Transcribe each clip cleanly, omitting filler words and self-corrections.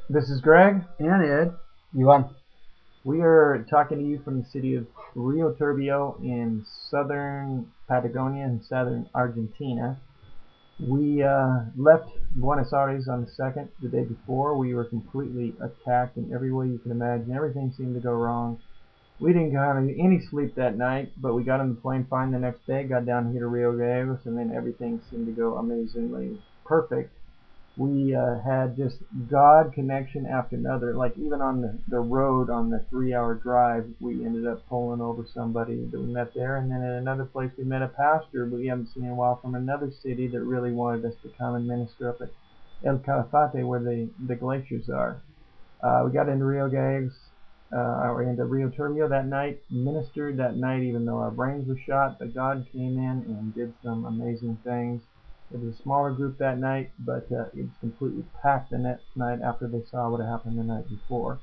This is Greg and Ed. Iván. We are talking to you from the city of Rio Turbio in southern Patagonia and southern Argentina. We left Buenos Aires on the 2nd, the day before. We were completely attacked in every way you can imagine. Everything seemed to go wrong. We didn't have any sleep that night, but we got on the plane fine the next day, got down here to Rio Gallegos, and then everything seemed to go amazingly perfect. We had just God connection after another. Like even on the road on the 3-hour drive, we ended up pulling over somebody that we met there, and then at another place we met a pastor we haven't seen in a while from another city that really wanted us to come and minister up at El Calafate where the glaciers are. We got into Rio Gallegos, or into Rio Turbio that night, ministered that night even though our brains were shot, but God came in and did some amazing things. It was a smaller group that night, but it was completely packed the next night after they saw what had happened the night before.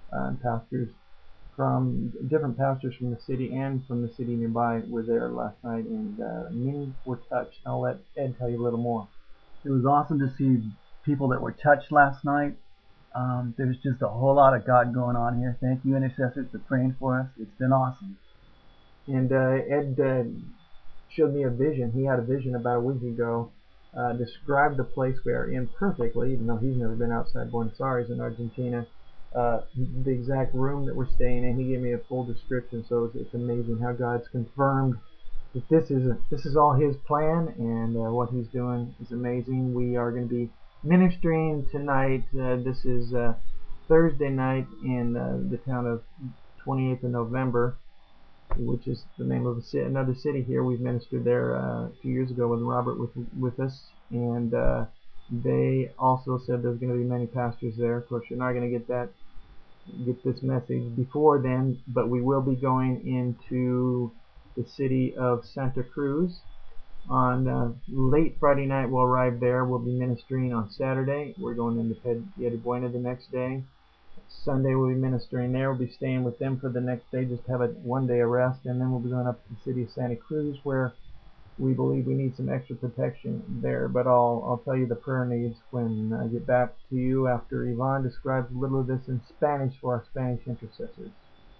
Different pastors from the city and from the city nearby were there last night, and many were touched. I'll let Ed tell you a little more. It was awesome to see people that were touched last night. There's just a whole lot of God going on here. Thank you, intercessors, for praying for us. It's been awesome. And Ed showed me a vision. He had a vision about a week ago, described the place we are in perfectly, even though he's never been outside Buenos Aires in Argentina. The exact room that we're staying in, he gave me a full description. So it's amazing how God's confirmed that this is all His plan, and what He's doing is amazing. We are going to be ministering tonight. This is Thursday night in the town of 28th of November, which is the name of another city here. We've ministered there a few years ago with Robert with us, and they also said there's going to be many pastors there. Of course, you're not going to get this message before then, but we will be going into the city of Santa Cruz on late Friday night. We'll arrive there. We'll be ministering on Saturday. We're going into Piedebuena the next day. Sunday we'll be ministering there. We'll be staying with them for the next day, just have a one-day rest, and then we'll be going up to the city of Santa Cruz, where we believe we need some extra protection there. But I'll tell you the prayer needs when I get back to you after Iván describes a little of this in Spanish for our Spanish intercessors.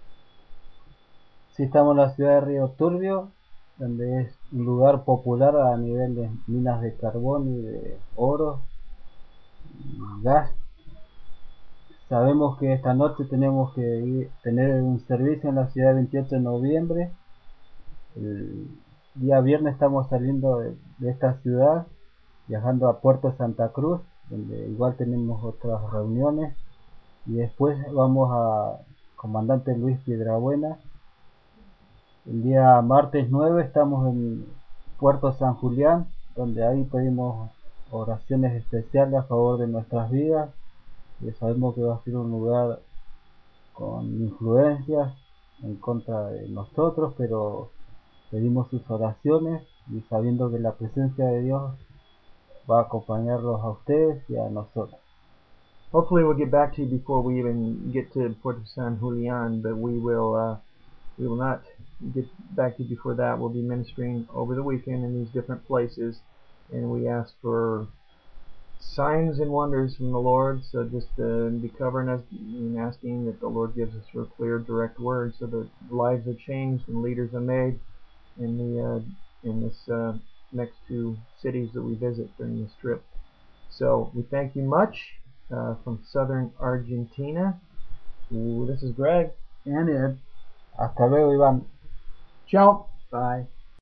Sí, estamos en la ciudad de Río Turbio, donde es un lugar popular a nivel de minas de carbón y de oro y gas. Sabemos que esta noche tenemos que tener un servicio en la ciudad el 28 de noviembre. El día viernes estamos saliendo de esta ciudad, viajando a Puerto Santa Cruz, donde igual tenemos otras reuniones. Y después vamos a Comandante Luis Piedrabuena. El día martes 9 estamos en Puerto San Julián, donde ahí pedimos oraciones especiales a favor de nuestras vidas. Y sabemos que va a ser un lugar con influencias en contra de nosotros, pero pedimos sus oraciones y sabiendo que la presencia de Dios va a acompañarlos a ustedes y a nosotros. Hopefully we'll get back to you before we even get to Puerto San Julián, but we will not get back to you before that. We'll be ministering over the weekend in these different places, and we ask for signs and wonders from the Lord. So just be covering us and asking that the Lord gives us a clear, direct word, so that lives are changed and leaders are made in this next two cities that we visit during this trip. So we thank you much from southern Argentina. This is Greg and Ed. Hasta luego, Iván. Ciao. Bye.